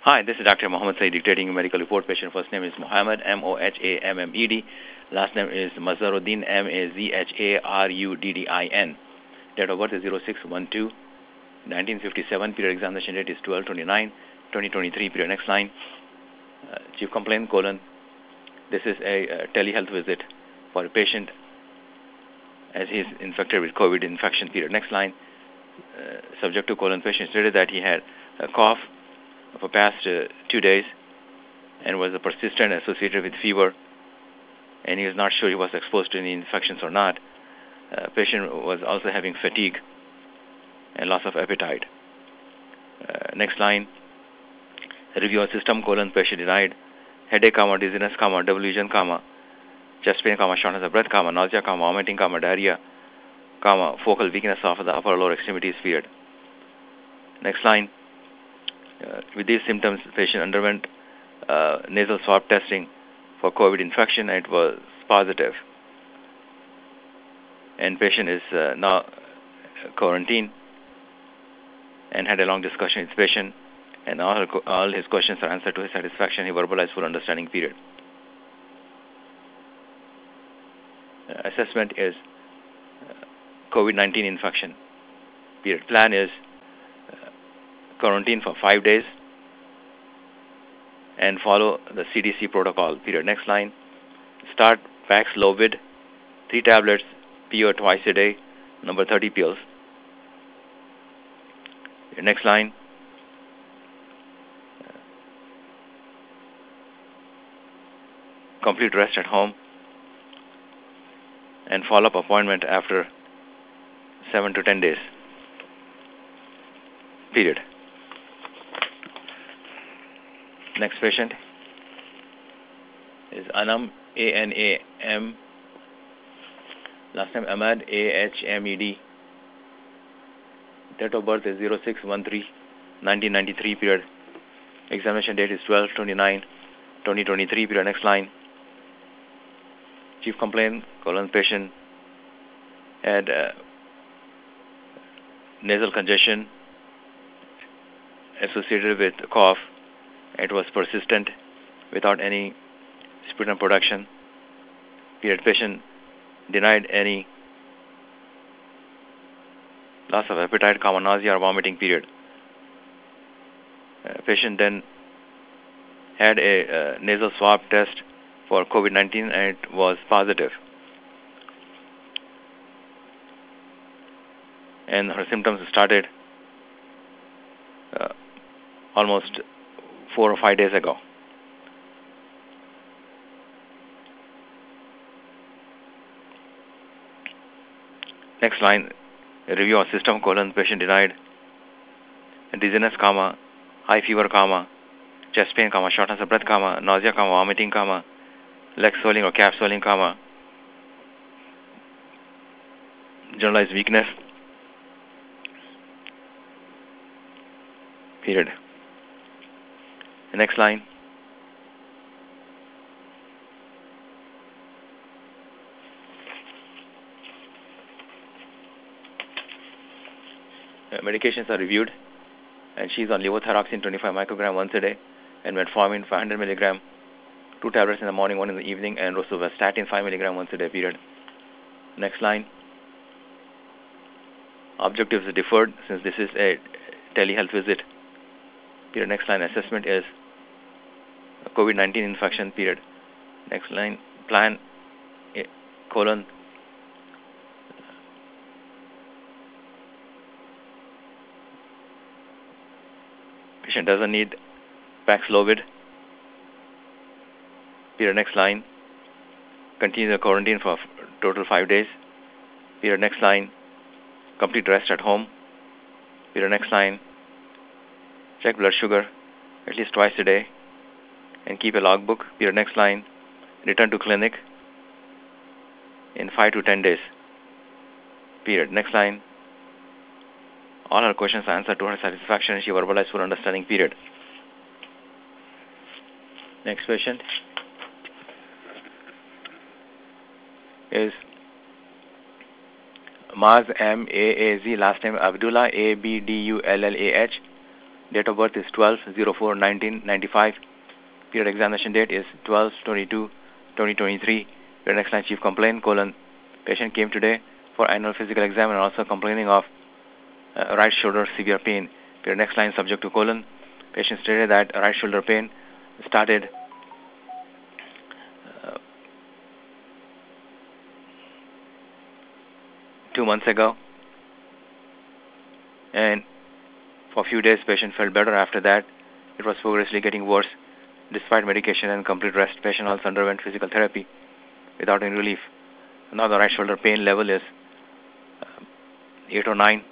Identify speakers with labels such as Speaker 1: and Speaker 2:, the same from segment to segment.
Speaker 1: Hi, this is Dr. Mohammed Saeed dictating a medical report. Patient first name is Mohammed, Mohammed. Last name is Mazaruddin, Mazharuddin. Date of birth is 06/12/1957. Period examination date is 12/29/2023. Period next line. Chief complaint, colon. This is a telehealth visit for a patient as he is infected with COVID infection. Period next line. Subject to colon, patient stated that he had a cough for past 2 days and was persistent associated with fever, and he was not sure he was exposed to any infections or not. Patient was also having fatigue and loss of appetite. Next line. Review of system, colon, patient denied headache, dizziness, double vision, chest pain, shortness of breath, nausea, vomiting, diarrhea, focal weakness of the upper or lower extremities. Period. Next line. With these symptoms, the patient underwent nasal swab testing for COVID infection, and it was positive. And patient is now quarantined and had a long discussion with patient, and all his questions are answered to his satisfaction. He verbalized full understanding. Period. Assessment is COVID-19 infection. Period. Plan is quarantine for 5 days and follow the CDC protocol. Period. Next line. Start Paxlovid, 3 tablets, PO twice a day, number 30 pills. Next line. Complete rest at home and follow-up appointment after 7 to 10 days. Period. Next patient is Anam, Anam. Last name Ahmed, Ahmed. Date of birth is 06/13/1993. Period. Examination date is 12/29/2023. Period. Next line. Chief complaint, colon, patient had nasal congestion associated with cough. It was persistent without any sputum production. Period. Patient denied any loss of appetite, nausea, or vomiting. Period. Patient then had a nasal swab test for COVID-19, and it was positive. And her symptoms started almost 4 or 5 days ago. Next line. Review of system, colon, patient denied dizziness, high fever, chest pain, shortness of breath, nausea, vomiting, leg swelling or calf swelling, generalized weakness. Period. The next line. Medications are reviewed, and she's on levothyroxine 25 microgram once a day, and metformin 500 milligram, 2 tablets in the morning, 1 in the evening, and rosuvastatin 5 milligram once a day. Period. Next line. Objectives are deferred since this is a telehealth visit. Period. Next line. Assessment is COVID-19 infection. Period. Next line. Plan, colon, patient doesn't need Paxlovid. Period. Next line. Continue the quarantine for total 5 days. Period. Next line. Complete rest at home. Period. Next line. Check blood sugar at least twice a day and keep a logbook. Period. Next line. Return to clinic in 5 to 10 days. Period. Next line. All her questions are answered to her satisfaction, and she verbalized full understanding. Period. Next patient is Maz, Maaz. Last name Abdullah, Abdullah. Date of birth is 12/04/1995. Period examination date is 12/22/2023. Period next line chief complaint, patient came today for annual physical exam and also complaining of right shoulder severe pain. Period next line subject to patient stated that right shoulder pain started 2 months ago, and for a few days patient felt better. After that it was progressively getting worse. Despite medication and complete rest, patient also underwent physical therapy without any relief. Now the right shoulder pain level is 8 or 9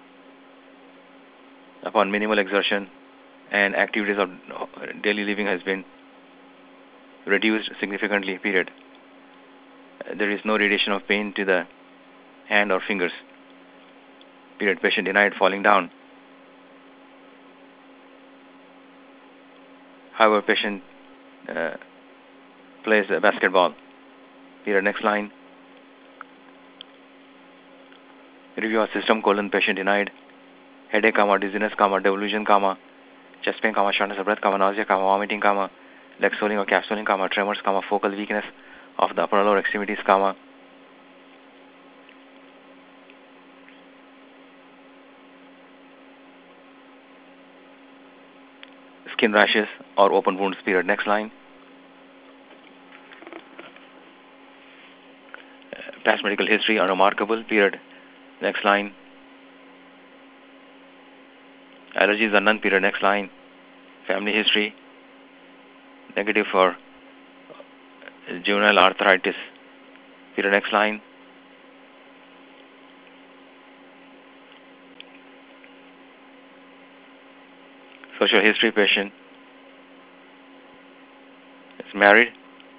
Speaker 1: upon minimal exertion, and activities of daily living has been reduced significantly. Period. There is no radiation of pain to the hand or fingers. Period. Patient denied falling down. However, patient plays basketball. Period. Next line. Review of system, patient denied. Headache, dizziness, delusion, chest pain, shortness of breath, nausea, vomiting, leg swelling or calf swelling, tremors, focal weakness of the upper and lower extremities, skin rashes or open wounds. Period. Next line. Past medical history unremarkable. Period. Next line. Allergies are none. Period. Next line. Family history negative for juvenile arthritis. Period. Next line. Social history, patient is married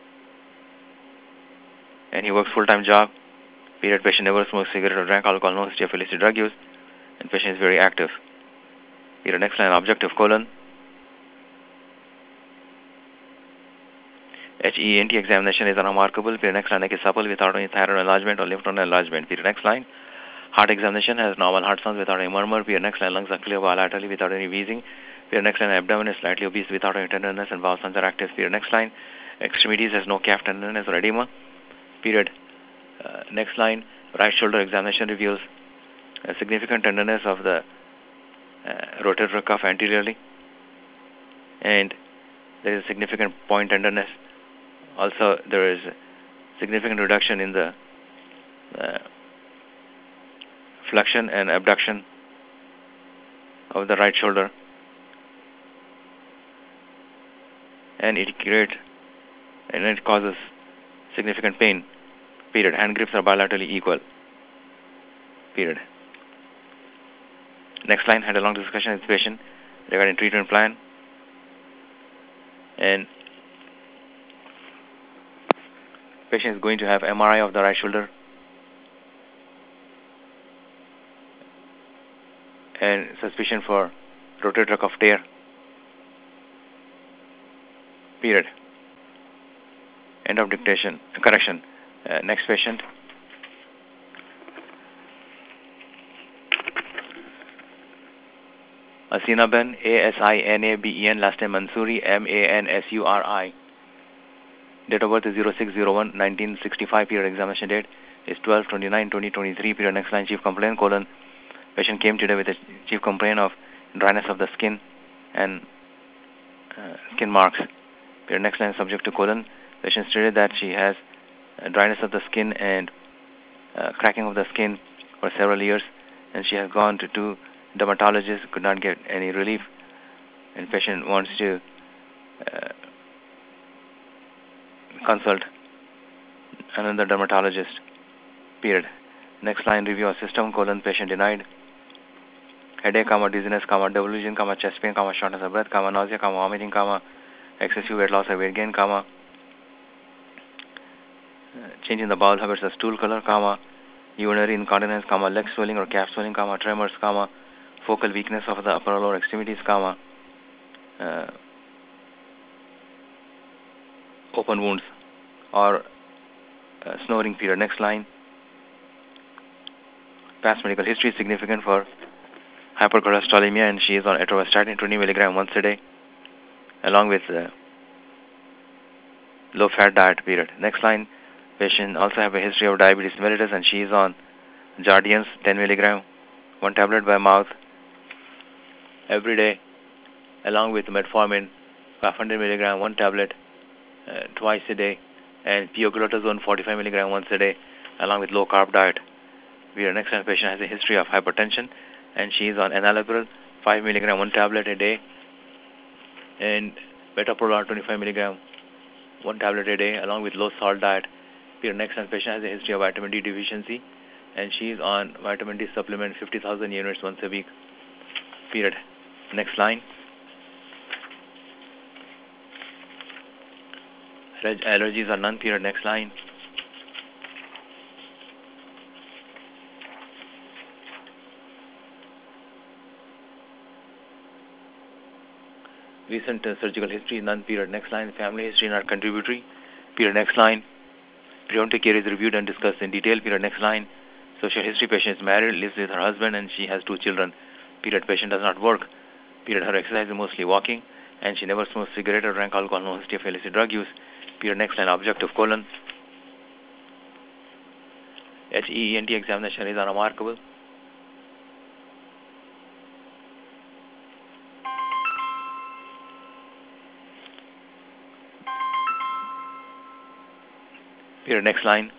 Speaker 1: and he works full-time job. Period. Patient never smoked cigarette or drank alcohol, no history of illicit drug use, and patient is very active. Period. Next line. Objective, HENT examination is unremarkable. Period. Next line. Neck is supple without any thyroid enlargement or lymph node enlargement. Period. Next line. Heart examination has normal heart sounds without any murmur. Period. Next line. Lungs are clear bilaterally without any wheezing. Period. Next line. Abdomen is slightly obese without any tenderness and bowel sounds are active. Period. Next line. Extremities has no calf tenderness or edema. Period. Next line. Right shoulder examination reveals a significant tenderness of the rotator cuff anteriorly, and there is a significant point tenderness. Also, there is significant reduction in the flexion and abduction of the right shoulder, and it causes significant pain. Period. Hand grips are bilaterally equal. Period. Next line. Had a long discussion with the patient regarding treatment plan, and patient is going to have MRI of the right shoulder and suspicion for rotator cuff tear. Period. End of dictation. Correction. Next patient. Asinaben, Asinaben, last name Mansuri, Mansuri. Date of birth is 06/01/1965. Period. Examination date is 12/29/2023. Period. Next line. Chief complaint, patient came today with a chief complaint of dryness of the skin and skin marks. Period. Next line. Subject to patient stated that she has dryness of the skin and cracking of the skin for several years, and she has gone to 2 dermatologists, could not get any relief, and patient wants to consult another dermatologist. Period. Next line. Review of system, patient denied. Headache, dizziness, delusion, chest pain, shortness of breath, nausea, vomiting, excessive weight loss or weight gain, change in the bowel habits of stool color, urinary incontinence, leg swelling or calf swelling, tremors, focal weakness of the upper or lower extremities, open wounds or snoring. Period. Next line. Past medical history is significant for hypercholesterolemia, and she is on atorvastatin 20 milligram once a day, along with low-fat diet period. Next line, patient also have a history of diabetes mellitus, and she is on Jardiance 10 milligram, one tablet by mouth every day, along with metformin 500 milligram, one tablet twice a day, and pioglitazone 45 milligram once a day, along with low-carb diet. Our next line patient has a history of hypertension, and she is on enalapril 5 milligram, one tablet a day, and metoprolol 25 milligram, one tablet a day, along with low-salt diet. Our next line patient has a history of vitamin D deficiency, and she is on vitamin D supplement 50,000 units once a week. Period. Next line. Allergies are none. Period. Next line. Recent surgical history none. Period. Next line. Family history not contributory. Period. Next line. Preventive care is reviewed and discussed in detail. Period. Next line. Social history patient is married, lives with her husband, and she has 2 children. Period. Patient does not work. Period. Her exercise is mostly walking, and she never smoked cigarette or drank alcohol, no history of illicit drug use. Period. Next line. Objective colon. HEENT examination is unremarkable. Period. Next line.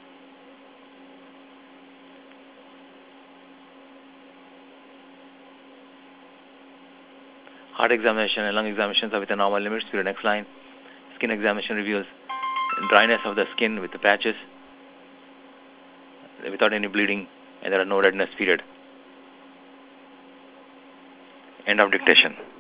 Speaker 1: Heart examination and lung examinations are within normal limits. Period. Next line. Skin examination reveals dryness of the skin with the patches without any bleeding, and there are no redness. Period. End of dictation.